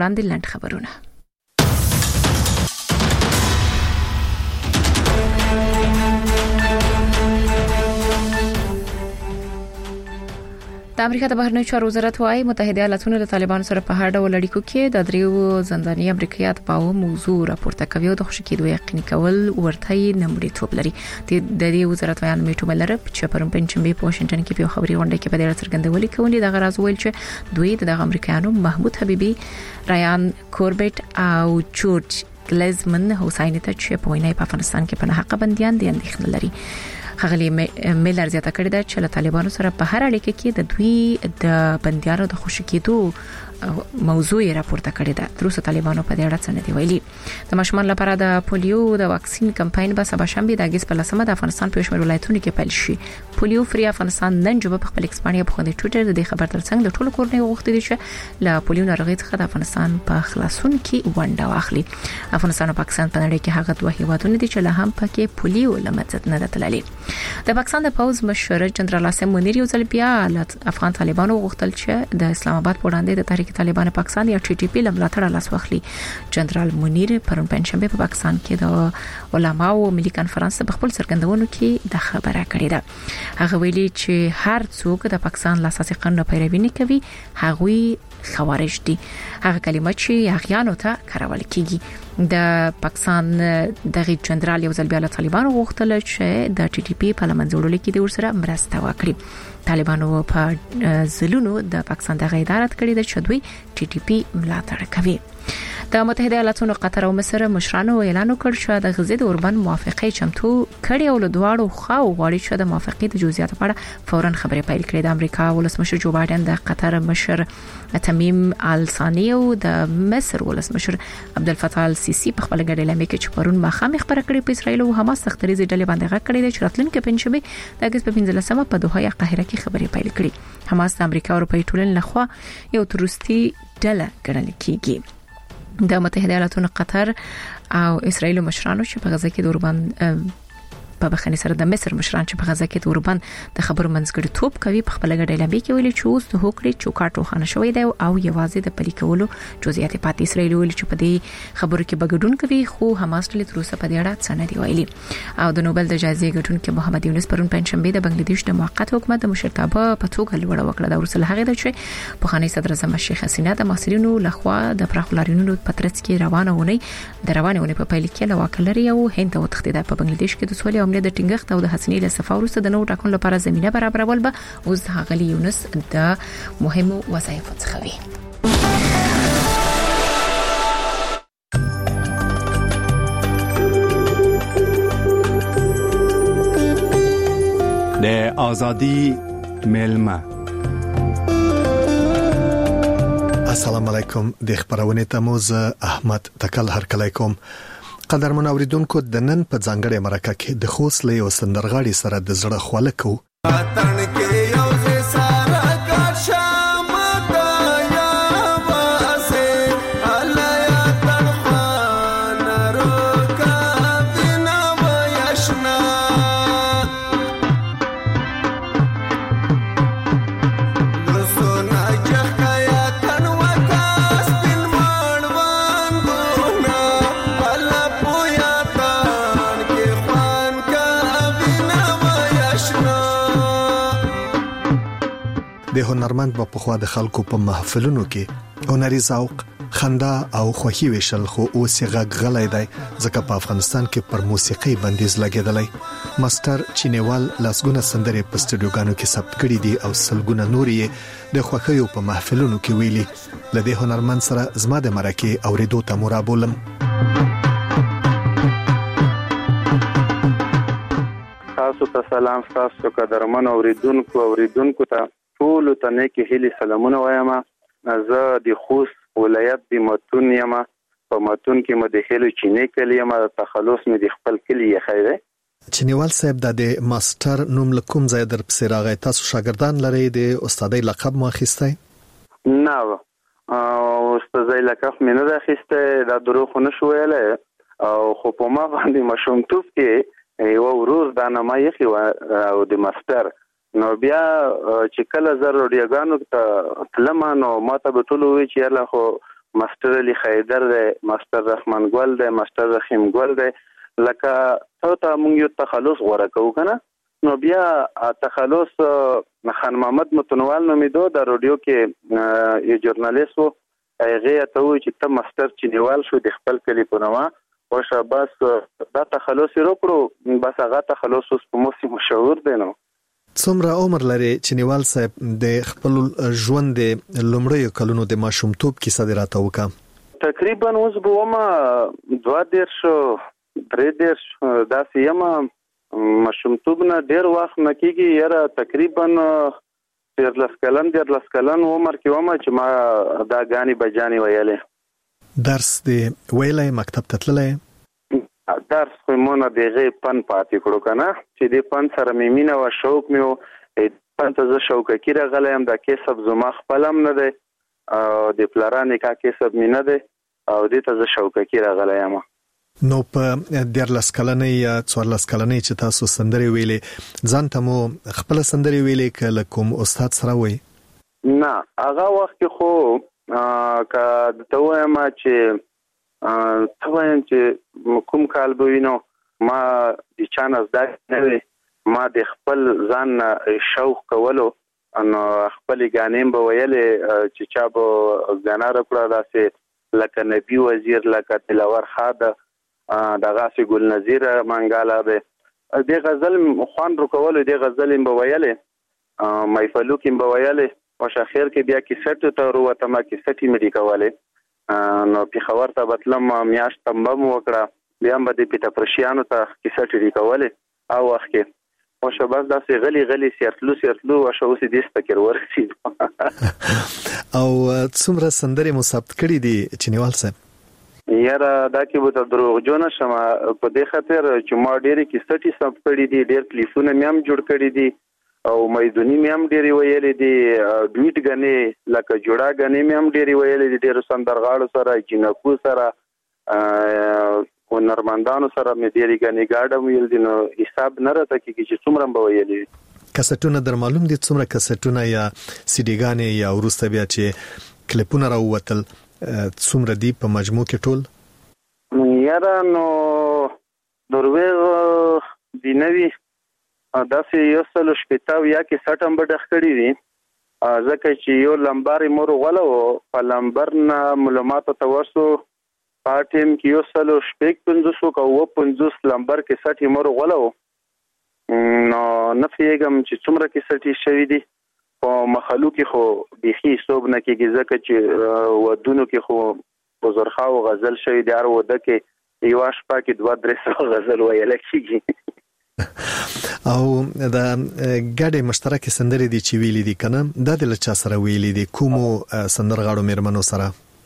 وړاندې لنډ خبرونه. د امریکا د بهرنیو چارو وزارت وايي متحده ایالاتونه د طالبانو سره په هر ډول اړیکو کې د دریو زنداني امریکایات په موضوع راپورته کوي او د خوشکېدو یقیني کول ورته نمړیتوب لري. د دې وزارت ویان میټو ملر چې پرون پنځمبه په واشنگټن کې په خبري غونډه کې په ډېر څرګندولې کوي د غراز ویل چې دوی د امریکایانو محمود حبیبي، رایان کوربټ او جورج گلزمن حسین ته چې په وینای په افغانستان کې په حق بنديان دي اندېښنه لري. خغلی ملر زیاته کړې ده چې له طالبانو سره په هر اړیکه کې د دوی د بنديانو د خوشکېدو موضوع راپورته کړې ده. تر اوسه طالبانو په دې اړه څه نه دی ویلي. د ماشومان لپاره د پولیو د واکسین کمپاین به سبا شنبه د اگست په لسمه د افغانستان په شمول ولایتونو کې پیل شي. پولیو فری افغانستان نن جوړ په خپل ایکسپانیا په خوندې ټویټر د خبر ترڅنګ د ټولو کورنۍ غوښتي دي چې له پولیو ناروغي څخه د افغانستان په خلاصون کې ونډه واخلي. افغانستان او پاکستان په نړۍ کې هغه دوه هیوادونه دي چې له هم پکې پولیو لمڅت نه تللي. د پاکستان د پوز مشر جنرال عاصم منیر یو ځل بیا افغان طالبانو غوښتل چې د اسلام آباد په وړاندې د تحریک طالبان پاکستان یا ټي ټي پی لملاتړ لاس واخلي. جنرال منیر پرون پنځمبه په پاکستان کې د علماو ملي کانفرنس په خپل څرګندونو کې د خبره کړې ده. هغه ویلي چې هر څوک د پاکستان له اساسي قانون پیروي نه کوي هغوی خوارج دي. هغه کلمه چې اغیانو ته کارول کیږي. د پاکستان د جنرال یو ځل بیا له طالبانو غوښتل چې د ټي ټي پی په لمنځولو کې د ورسره مرسته وکړي. طالبانو په ځلونو د پاکستان د غیدارت کړي د چدوي ټي ټي پی ملاتړ کوي. د متحده ایالاتونو قطر او مصر مشرانو اعلان وکړ چې د غزې د اوربند موافقه چمتو کړي او له دواړو خواو غواړي چې د موافقه د جزئیات په اړه فورا خبرې پیل کړي. د امریکا ولسمشر جو بایدن، د قطر مشر تمیم الثانی او د مصر ولسمشر عبدالفتاح السیسی په خپل ګډه لامل کې چې پرون مخامخ خبره کړې په اسرائیل او حماس تختریزي ډلې باندې غږ کړی چې راتلونکي پنځمه د اگست په 15مه په دوحه یا قاهره کې خبرې پیل کړي. حماس د امریکا او اروپای ټولنې لخوا یو تروریستي ډله ګڼل کیږي. د متحده ایالاتونو قطر او اسرائیل مشرانو چې په غزه کې د اوربند په بخنی سره د مصر مشران چې په غزه کې د اوربند د خبرو منځګړی توپ کوي په خپل ګډه لامل کې ویلي چې اوس د هوکړې چوکاټ روښانه شوی دی او یوازې د پلي کولو جزئیات پاتې. اسرائیل ویلي چې په دې خبرو کې بګډون کوي خو حماس ټول تر اوسه په دې اړه څه نه دی ویلي. او د نوبل د جایزې ګټونکي محمد یونس پرون پنځمبه د بنگلاديش د موقت حکومت د مشرتابه په توګه لوړه وکړه. د ورسره هغه د چې په خاني صدر اعظم شیخ حسینه د محصلینو لخوا د پراخلارینونو په ترڅ کې روانونه په پیل کې لواکلري او هند ته وتښتیده. په بنگلاديش کې د سولې او امنیت د ټینګښت او د حسینې له سفارسته د نوو ټاکنو لپاره زمينه برابرول به اوس د غلي یونس د مهمو وظایفو څخه وي. د ازادي ملما. السلام علیکم. د خبرونه تموز احمد تکل هر کله کوم. قدرمن اوریدونکو د نن په ځانګړې مرکه کې د خوسلې او سندرغاړي سره د زړه خواله کو. د هنرمند په خوا د خلکو په محفلونو کې هنري ذوق، خندا او خوښي وشل خو اوس یې غلای دی ځکه په افغانستان کې پر موسیقي بندیز لګیدلی. ماستر چینیوال لاسګونه سندرې په سټوډیوګانو کې ثبت کړي دي او سلګونه نور یې د خوښیو په محفلونو کې ویلي. لدې هنرمند سره زما د مرکه اوریدو ته مرابولم. تاسو ته سلام. تاسو قدرمن اوریدونکو ته ټول ته نیکی هیلي سلامونه وایم. زه د خوست ولایت د متون یم. په متون کې مې د هیلو چینه کلی یم. تخلص مې د خپل کلی خیره. چینیوال صاحب د ماستر نوم لکوم ځای در پسې راغی. تاسو شاګردان لرئ؟ د استادۍ لقب مو اخیستی؟ نه، استادۍ لقب مې نه اخیستی. دا دروغ نه شو ویلی او خو په ما باندې ماشومتوب کې یو ورور دا نامه یې او د ماستر نو بیا چې کله زه روډیوګانو ته تلم نو ما ته به ټول وی چې یاله خو ماستر علي خیدر دی، ماستر رحمان ګل دی، ماستر رحیم ګل دی. لکه ته مونږ یو تخلص غوړه کوو کنه، نو بیا تخلص خان محمد متنوال نومیدو د رادیو کې یو ژورنالیست وو، هغه ته وایي چې ته ماستر چینیوال شو د خپل کلی په نوم او شاباس دا تخلص وکړو، بس هغه تخلص اوس په موسی مشهور دی. نو څومره عمر لري چینیوال صاحب؟ د خپل ژوند د لومړیو کلونو د ماشومتوب کیسه دې راته وکړه. تقریبا اوس به ما 2-3 داسې یم. ماشومتوب نه ډیر وخت نه کېږي، یاره تقریبا 13 کلن عمر کې وم چې ما دا غاني بجاني ویلې. درس دې ویلې؟ مکتب ته تللې؟ درس خو مونږ دغه پن پاتې کړو کنه، چې دې پن سره مې مینه او شوق مې پن ته ز شوق کې راغلم. دا کیسب زما خپلم نه دی او د پلارانه کا کیسب مې نه دی او دې ته ز شوق کې راغلم. نو په 13 کلنې یا 14 کلنې چې تاسو سندري ویلې، ځان ته مو خپل سندري ویلې کله کوم استاد سره وای؟ نه هغه وخت خو کا ته وایم چې کوم کال به وینو ما د چانس دا نه، ما د خپل ځان شوق کولو انو خپل غانیم به ویلې چې چا به غانا راکړه، داسې لکه نبی وزیر، لکه تلاور خاده، دغه سی ګل نذیر منګاله به د غزل خوان رکول، د غزل به ویلې محفلو کې به ویلې او شاخیر کې بیا کې سټ ته وروته ما کې سټي مې کوله. نو په خبر ته بتلم میاش تمبم وکړه، بیا هم د پیټا پرشیانو ته کیسه ټری کوله او وخت کې او شباب داسې غلي سیرتلو او شو اوس دې فکر ورسید. او څومره سندري مصابت کړی دي چینیوال صاحب؟ یاره دا کې به دروغ جوړ نشم په دې خاطر چې ما ډېری کیسه ټی سب کړی دي، ډېر کلیفونه مې هم جوړ کړی دي او مېدونی مې هم ډېری ویلې دي، ډویټ غنې لکه جوړا غنې مې هم ډېری ویلې دي، ډېر سندرغاړو سره، جنکو سره او نرمندانو سره مې ډېری غنې گاډم ویل دي. نو حساب نه راته کېږي چې څومره به ویلې. کسټونه در معلوم دي څومره کسټونه یا سیډیګانې یا ورسته بیا چې کلیپونه راووتل څومره دی په مجموع کې ټول؟ یاره نو دروغ دی نوی داسې یو سلو شپیتاو یا کې سټم به ډخ کړی دي، ځکه چې یو لمبر مور غوله و په لمبر نه معلوماتو ته ورسو په ټیم کې یو سلو شپیک 550 لمبر کې سټي مور غوله و. نو نفیګم چې څومره کې سټي شوی دي په مخلوق کې خو بيخي حساب نه کېږي، ځکه چې ودونو کې خو بزرخه او غزل شوی دی، هر وده کې یو شپه کې 2-3 غزل ویل کېږي. او دا ګډه مشترکه سندري دي چې ویلې دي کنه، دا د لچا سره ویلې دي؟ کومو سندرغاړو میرمنو سره؟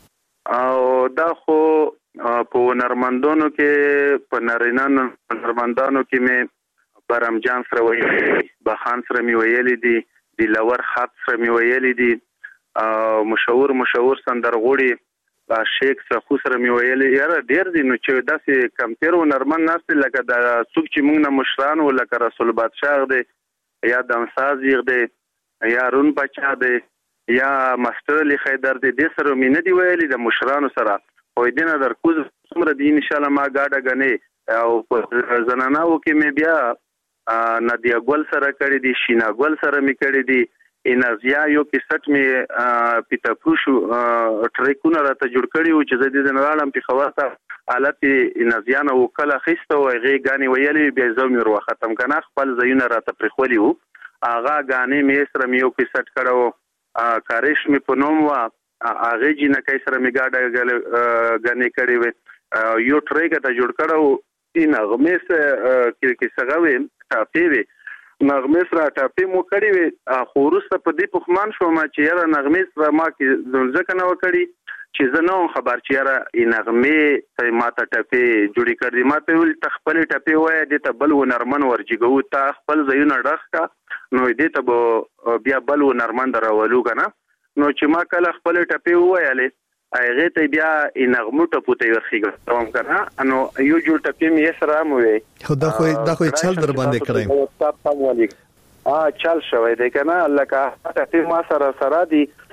او دا خو په نرمندانو کې، په نارینانو نرمندانو کې مې برام جان سره ویلې، بخان سره مې ویلې دي، د لور خط سره مې ویلې دي، مشهور سندرغوړي شیخ سخو سره مې ویلې. یاره ډیر دي نو چې داسې کمپیر و نرمن ناست لکه د څوک چې موږ نه مشران و لکه رسول بادشاه دی یا دمساز دی یا رون بچا دی یا ماستر علی خیدر دی، دې سره مې نه دی ویلې د مشرانو سره. او دې نه درکوز څومره دی ان شاء الله ما گاډه غنې او په زنانو کې مې بیا نادیا ګل سره کړی دي، شینا ګل سره مې کړی دي، انازیا یو کیسټ می پیتا پروشو ټریکونه راته جوړ کړی و چې زه د نړالم په خواته حالت انازیا نو کله خسته و غي غاني ویلې بیا زوم ور ختم کنه، خپل زینه راته پرخولي و اغه غاني می سره یو کیسټ کړو، کاریش می په نوم وا اغه جنہ کای سره می گاډه غاني کړی و، یو ټریک ته جوړ کړو، ان غمه سره کې سغوي ټاپی وي نغمه سره ټاپې مو کړی وي، خو وروسته په دې پخمان شوم چې یاره نغمه سره ما کې ځکه نه وکړي چې زه نو خبر چې یاره نغمه ما ته ټاپې جوړی کړې، ما ته ول تخپل ټاپې وای دې ته بل و نرمن ورجګو ته خپل زینه ډخ کا، نو دې ته بیا بل و نرمن درولو کنه. نو چې ما کله خپل ټاپې وایلې هغه ته بیا نغمو ته پوتې ورخیږم کنه، نو یو جوړ ټاپې مې سره مو وي. خو دا خو چل در باندې کړم چل شوی دی کنه، لکه ټاپې ما سره دي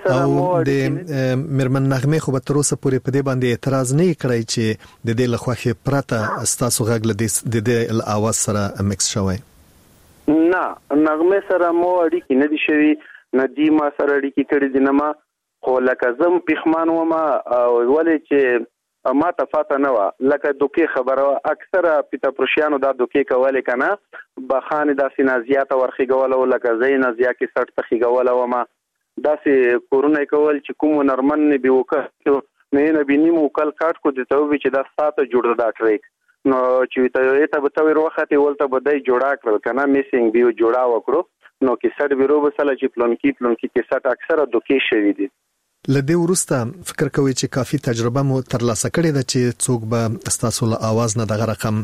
او د مرمن نغمه خو به تر اوسه پورې په دې باندې اعتراض نه کړی چې د دې لخوا پرته ستاسو غږ له د اواز سره مکس شوی. نه نغمه سره مو اړیکې نه دي شوي، نه دی ما سره اړیکې کړې دي، نه ما خو لکه زم پخمان وما ولې چې ما ته فاته نه و لکه دوکې خبره اکثره پیتا پروشیانو دا دوکې کولې کنه بخانه داسې نازیات ورخیګول او لکه زین نازیا کې سټ تخیګول او ما داسې کورونه کول چې کوم نرمن نه به وکړ نه نه بینیم وکړ کاټ کو دي ته چې دا ساته جوړ دا ټریک نو چې ته به تور وخت ولته بدای جوړا کړ کنه میسینګ بیو جوړا وکړو نو کې سټ بیرو بسله چې پلونکی کې سټ اکثره دوکې شوی دي. لدې ورسته فکر کوي چې کافي تجربه مو ترلاسه کړې ده چې څوک به ستاسو له اواز نه دغه رقم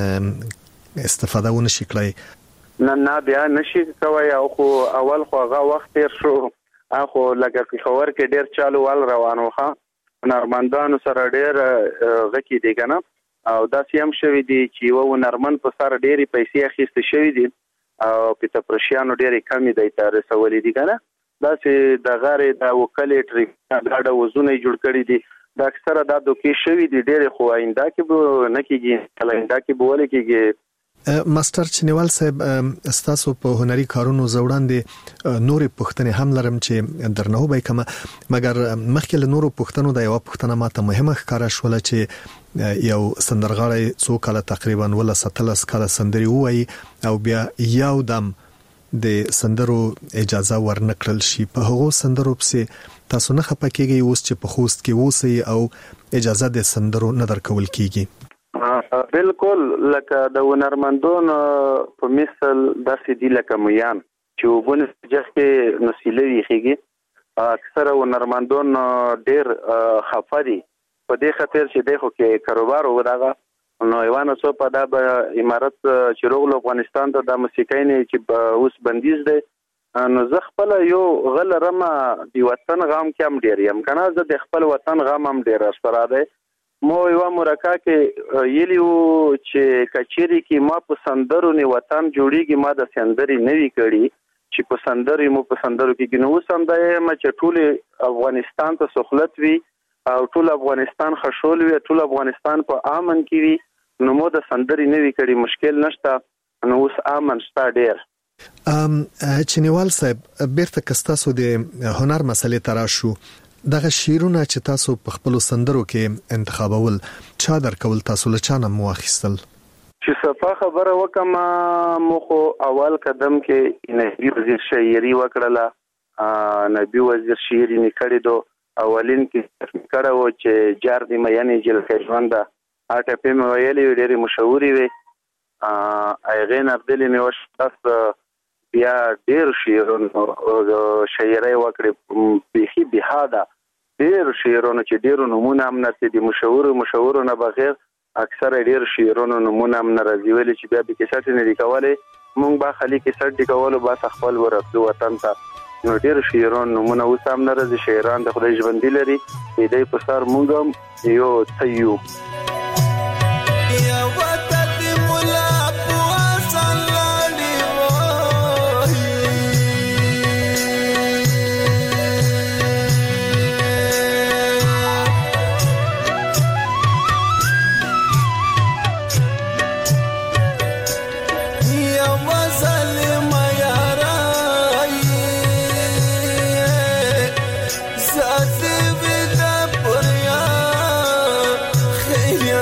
استفاده ونشي کړی؟ نه بیا نشي کوي او خو اول خو هغه وخت تیر شو اخو لکه خبر کې ډیر چالو وال روانو ښه نرمندانو سره ډیر غکی دی کنه او دا سیم شوی دی چې و نرمن په سره ډیری پیسې اخیسته شوی دي او پیتا پرشیانو ډیری کمی دی تر رسولې دي کنه دا چې د غاره د وکالټری دا وزونه جوړ کړی دي دا اکثره دا دوکې شوی دي ډیر خو آینده کې به نه کیږي آینده کې به ولې کیږي. ماستر چنیوال صاحب استاسو په هنري کارونو زوړاندې نورې پښتنې هم لرم چې درنه وبای کما مګر مخکې له نورو پښتنو د یو پښتنه ماته مهمه ښکارا شول چې یو سندرغاړی څو کال تقریبا ولا 17 کال سندري وای او بیا یو دم د سندرو اجازه ورنکړل شي په هغو سندرو پسې تاسو نه خپکیږي اوس چې په خوست کې وسی او اجازه د سندرو نه درکول کیږي؟ بالکل لکه د ونرمندون په مثال داسې دی لکه میان چې وبونه جسته نسیلوي خيږي اکثره ونرمندون ډیر خفري په دې خاطر چې دغه کې کاروبار وداغه نو ایوانو څو په دا امارت چې روغ افغانستان ته د موسیقۍ نه چې اوس بندیز دی نو زه خپل یو غل رمه دی وطن غام کې هم ډیر یم کنه زه د خپل وطن غام هم ډیر سره ده مو یو مرکه کې یلیو چې کچيري کې ما په سندرو نه وطن جوړیږي ما د سندري نوي کړي چې په سندري مو په سندرو کې نو سم ده ما چې ټول افغانستان ته سہولت وي او ټول افغانستان خشول وي ټول افغانستان په امن کې وي نو مو د سندري نوي کړي مشکل نشته نو اوس امن شته ډیر. چنیوال صاحب بیرته کستاسو د هنر مسلې تراشو دغه شیرونه چې تاسو په خپل سندرو کې انتخابول چا درکول تاسو له چانه مو اخیستل؟ چې صفه خبره وکم مو خو اول قدم کې نبی وزیر شاعري وکړه نبی وزیر شاعري نکړې دو اولین کې کړه و چې جار دی مې جل کښوند اټه په مې ویلې ډېری مشهوري وي اغه نردلې مې وشتاس بیا ډیر شعرونو شاعري وکړي بيخي بهاده ډیر شعرونو چې ډیر نمونه هم نشي دي مشهور نه بغیر اکثر ډیر شعرونو نمونه هم راځي ویل چې بیا به کیسه نه لیکواله مونږ با خالي کیسه لیکوالو با خپل ورته وطن ته نو ډیر شعرونو نمونه وسام نه راځي شاعران د خدای ژوند لري دې په سر مونږ یو تیو Yeah.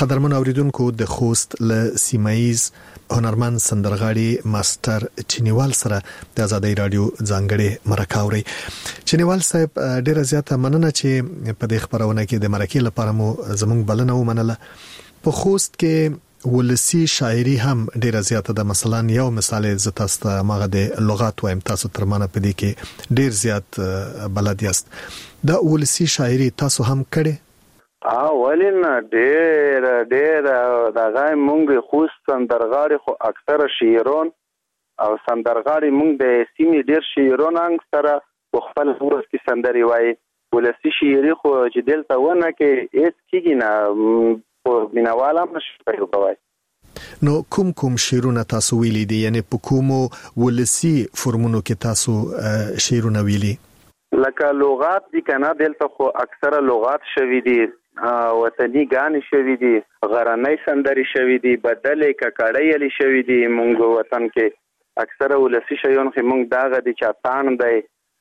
قدرمن اوریدونکو د خوست له سیمایز هنرمند سندرغاړي ماستر چینیوال سره د آزادۍ رادیو ځانګړي مرکه اوري. چینیوال صاحب ډیره زیاته مننه چې په دې خبرونه کې د مرکې لپاره مو زموږ بلنه ومنله. په خوست کې ولسی شاعري هم ډیره زیاته ده. مثلا یو مثال ز تاسو ته ماغه د لغات وایم، تاسو تر مانه په دې کې ډیر زیات بلد یاست. دا ولسی شاعري تاسو هم کړي؟ ولین ډیر دا غای مونږ خوست سندرغاړي خو اکثره شاعرون او سندرغاړي مونږ د سیمې ډیر شاعرون اکثره په خپل ورس کې سندري وایي. ولسی شاعري خو چې دلته ونه کې هیڅ کیږي نه په مینواله مشکل کوي. نو کوم شعرونه تاسو ویلي دي؟ یعنی په کومو ولسی فرمونو کې تاسو شعرونه ویلي؟ لکه لغات دي کنه، دلته خو اکثره لغات شوي دي، وطني غانې شوي دي، غرنۍ سندري شوي دي، بدلې ککړې علي شوي دي. مونږ وطن کې اکثره ولسی شیون خو مونږ داغه دي چاتان دی،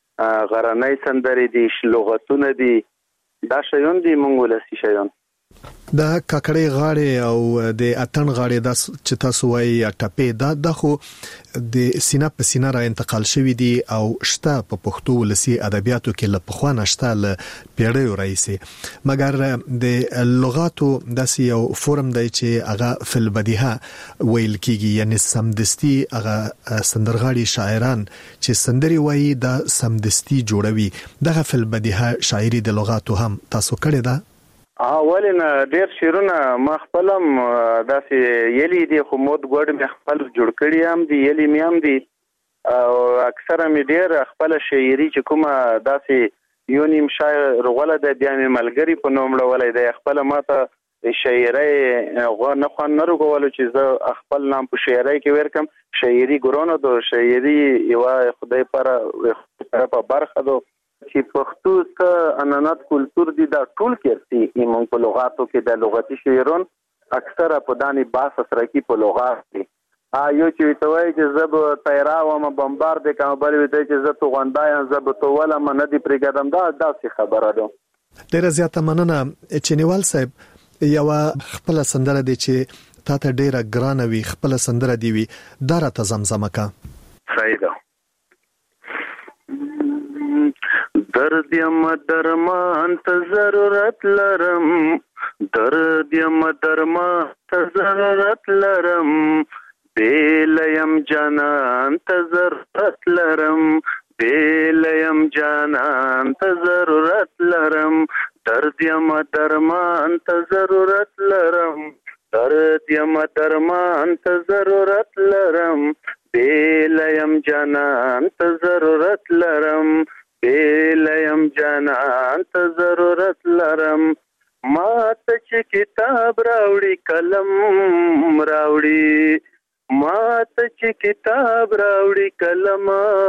غرنۍ سندري دي، لغتونه دي، دا شیون دي مونږ ولسی شیون. دا ککړې غاړې او د اتن غاړې دا چې تاسو وایي یا ټپې دا خو د سینه په سینه را انتقال شوی دي او شته په پښتو ولسی ادبیاتو کې له پخوا نشته له پیړیو راځي. مګر د لغاتو داسې یو فورم دی چې هغه فل بدیهه ویل کیږي، یعنی سمدستی هغه سندرغاړي شاعران چې سندري وایي دا سمدستی جوړوي. دغه فل بدیهه شاعري د لغاتو هم تاسو کړی ده؟ ولین ډیر شعرونه ما خپلم داسې یلی دي، خو مود ګوډ مې خپل جوړ کړی هم دي، یلی مې هم دي، او اکثره مې ډیر خپل شاعري چې کومه داسې یو نیم شاعر غوله ده بیا مې ملګری په نوم ولې ده خپل ماته شاعري غو نه خو نه رغولو چې زه خپل نام په شاعري کې ورکم. شاعري ګورونو دو شاعري یو خدای پر په برخه دو چې پښتو ته انانات کلچر دي دا ټول کېرسي ایمون په لغاتو کې د لغتي شعرون اکثره په دانی باس سره کې په لغات دي. یو چې توای چې زب تیرا و ما بمبار د کوم بل وی چې زه تو غونډایم زب تو ولا من دي پرګدم دا داسې خبره ده. ډیره زیاته مننه چینیوال صاحب. یو خپل سندره دي چې تا ته ډیره ګرانه وي، خپل سندره دی وي دا را ته زمزمه کا. صحیح ده. درد یم درمان ته ضرورت لرم، درد یم درمان ته ضرورت لرم، بیل یم جانان ته ضرورت لرم، بیل یم جانان ته ضرورت لرم، درد یم درمان ته ضرورت لرم، درد یم درمان ته ضرورت لرم، بیل یم جانان ته ضرورت لرم، بیلیم جانان ته ضرورت لرم. ما ته چې کتاب راوړي قلم راوړي، ما ته چې کتاب راوړي قلم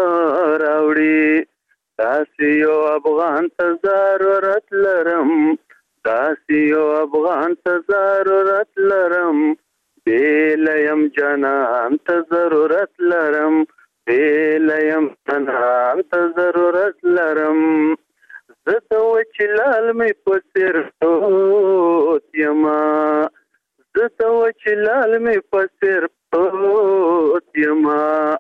راوړي، داسې یو افغان ته ضرورت لرم، داسې یو افغان ته ضرورت لرم، بیلیم جانان ته ضرورت لرم، بیلیم جانان ته ضرورت لرم. زه د وچ لال مې په څېر پروت یما، زه د وچ لال مې په څېر پروت یما،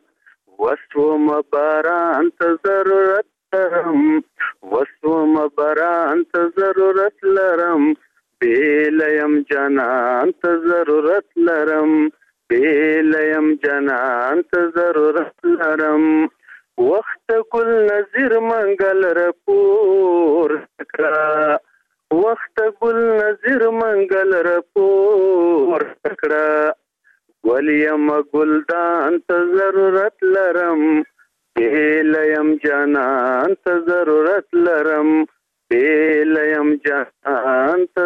وسوم باران ته ضرورت لرم، وسوم باران ته ضرورت لرم، بیلیم جانان ته ضرورت لرم، بیلیم جانان ته ضرورت لرم. وخت ګل نظیر منګل رپور کړه، وخت ګل نظیر منګل رپور کړه، ولیم ګلدان ته ضرورت لرم، بیلیم جانان ته ضرورت لرم، بیلیم جانان ته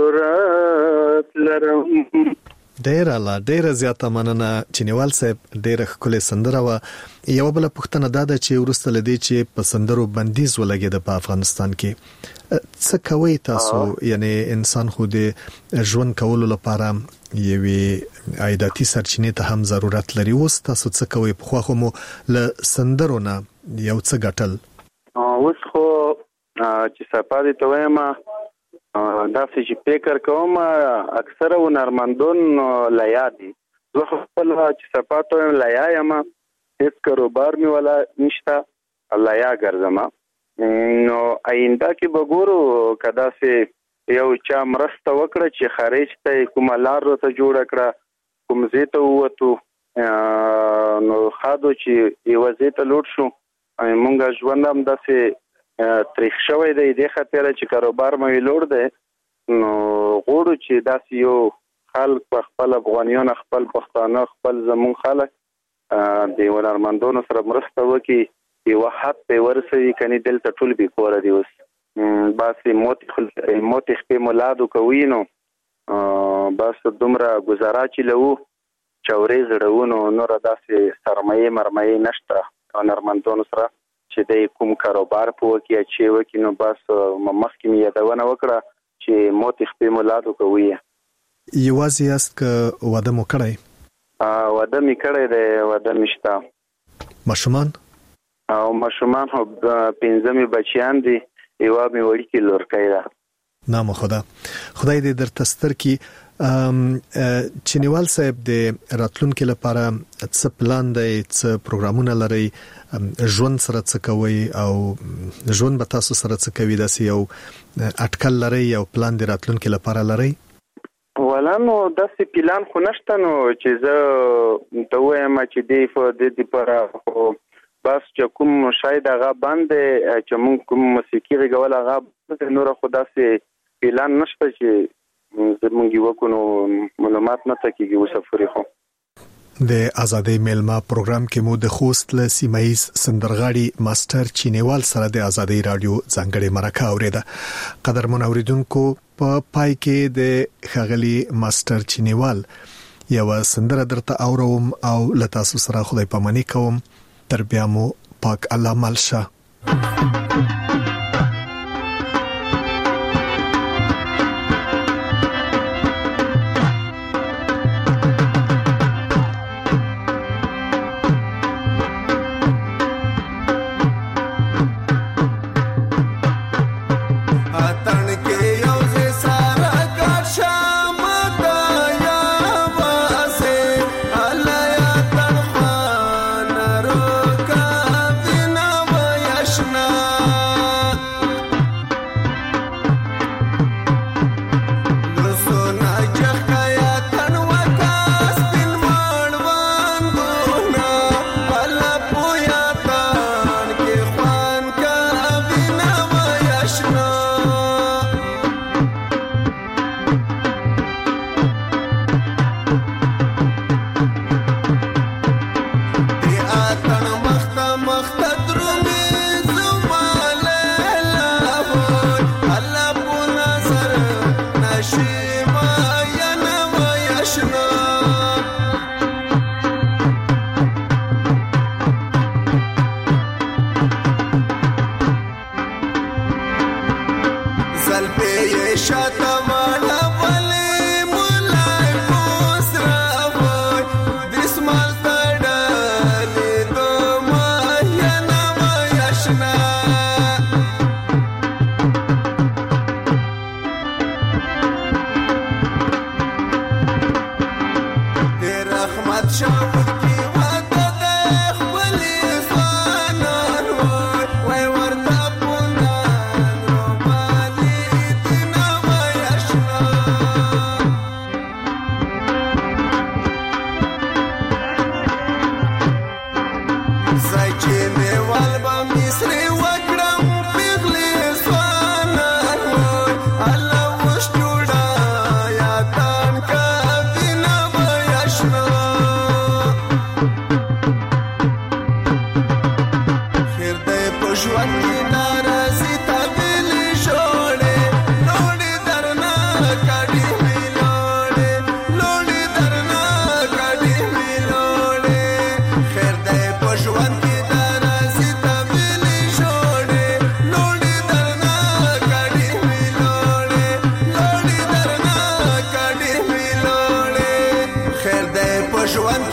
ضرورت لرم. ډیره زیاته مننه چینیوال صاحب. ډیره ښکلې سندره وه. یو بل پوښتنه دا ده چې وروسته لدی چې په سندرو بندیز ولګید په افغانستان کې څه کوي تاسو؟ یعنی انسان خو د ژوند کولو لپاره یوې عایداتي سرچینې ته هم ضرورت لري. اوس تاسو څه کوي؟ په خو مو له سندرو نه یو څه ګټل؟ اوس خو چې سپارې ته وایم دا چې فکر کوم اکثره هنرمندون لیا دي. زه خپل چې صفاتو لیا یم، هیڅ کاروبار می ولا نشته، لیا ګرځم. نو آینده کې به ګورو کدا سه یو چا مرسته وکړه چې خارج ته کومه لار ته جوړ کړه، کوم ځای ته ووتو، نو خادو چې یو ځای ته لوټ شو. مونږ ژوند هم داسې تاریخ شوی دی د خاطر چې کاروبار مې لوړ دی. نو غوړو چې داسې یو خلک خپل افغانیان، خپل پښتانه، خپل زمون خلک د هنرمندانو سره مرسته وکړي، یو حد په ورسوي. کني دلته ټول به کور دی اوس بس موت خپل مولادو کوي. نو بس دومره گزاره چې لو چورې زړونو نور داسې سرمایه مرمایه نشته هنرمندانو سره چې د کوم کاروبار په وکي چې وکي. نو بس مخکې مې یادونه وکړه چې موت خپل مولادو کوي. یوازې یاست که واده مو کړی؟ واده مې کړی دی، واده مې شته. ماشومان؟ او ماشومان 15 بچیان دي، یو مې وړي لورکۍ ده. نام خدای دې درته ستر کی. چینیوال صاحب د راتلونکو لپاره څه پلان دی، څه پروګرامونه لري، ژوند سره څه کوي او ژوند به تاسو سره څه کوي؟ داسې یو اټکل لري او پلان د راتلونکو لپاره لري؟ ولانو داسې پلان خو نشته. نو چې زه ته وایم چې د لپاره بس چې کوم شاید هغه باندې چې موږ کوم موسیقي غوړل هغه نور خو داسې پلان نشته چې زمونږ وکونو معلومات نه تکیږي وسفرې. خو د ازادۍ میلمه پروګرام کې مو د خوست له سیمایي سندرغاړي ماستر چینیوال سره د ازادۍ رادیو ځانګړي مرکه اوریده. قدرمن اوریدونکو، په پای کې د خغلی ماستر چینیوال یو سندره درته اوروم او لتاسو سره خدای پاماني کوم. تر بیا مو پاک الله مالشه.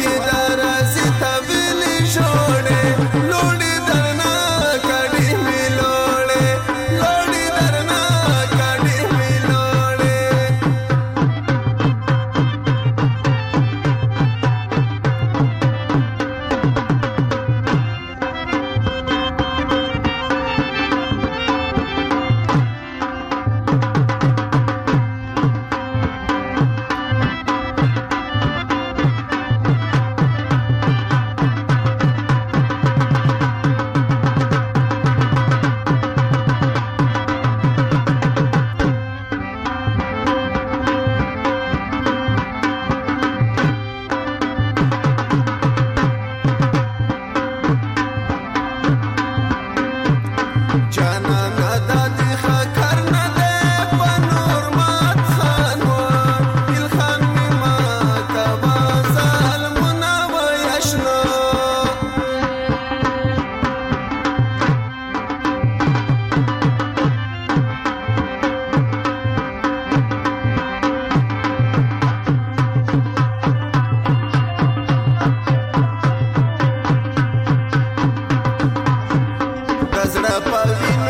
ژوند کې درازي تبلي جوړې لوړې درنا کډې زړه پوي